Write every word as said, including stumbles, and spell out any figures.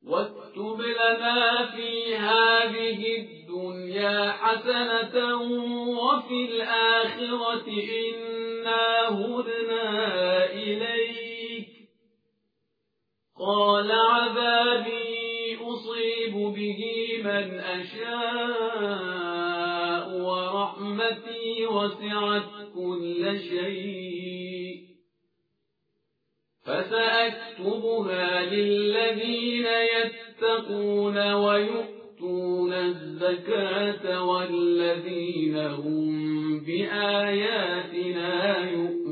واكتب لنا في هذه الدنيا حسنة وفي الآخرة إنا هدنا إليك. قال عذابي أصيب به من أشاء ورحمتي وسعت كل شيء فسأكتبها للذين يتقون ويؤتون الزكاة والذين هم بآياتنا يؤمنون.